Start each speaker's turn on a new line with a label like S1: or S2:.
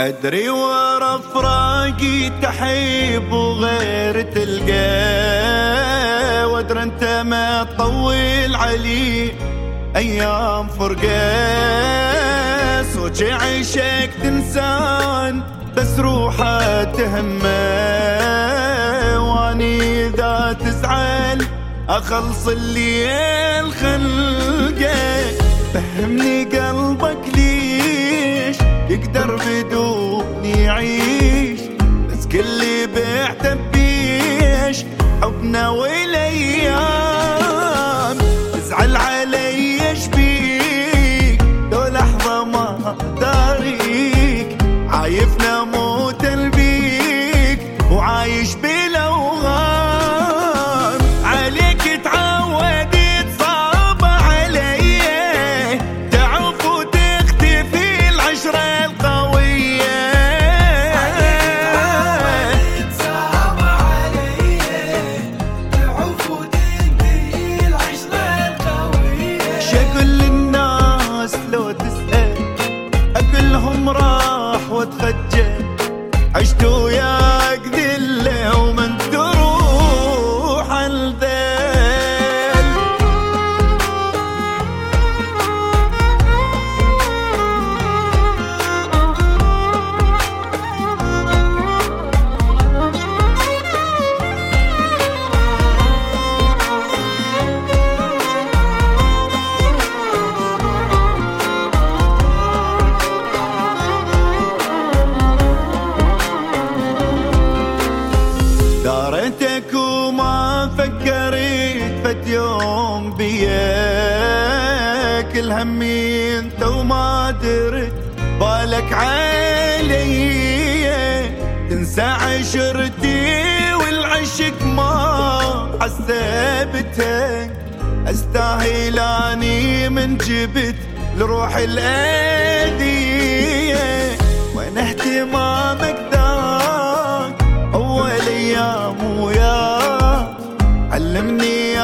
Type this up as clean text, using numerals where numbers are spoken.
S1: أدري ورا فراقي تحيب وغير تلقى، وأدري أنت ما تطول علي أيام فرقة. صوت عيشك تنسان بس روحه تهمه، واني إذا تزعل أخلص الليل خلقه. فهمني قلبك ليش يقدر بدون يعيش، بس كل بعته بيش حبنا والايام. تزعل علي ايش بيك لو لحظه ما داريك، عايفنا موت بيك وعايش بالاوهام. عليك تعودت صعبه علي، تعوف وتختفي العشره القويه.
S2: عليك صعبه علي، تعوف وتختفي العشره القويه.
S1: شكل الناس لو تسأل أكلهم راح وتخجل، عشت وياك ذلة ومن تروح الذل. دارتك وما فكرت فت يوم بيا، كل همي انت وما درت بالك علي. تنسى عشرتي والعشق ما حسبتها، استاهل اني من جبت لروح الاذيه. وين اهتمامك ذاك اول ايام وياك، علمني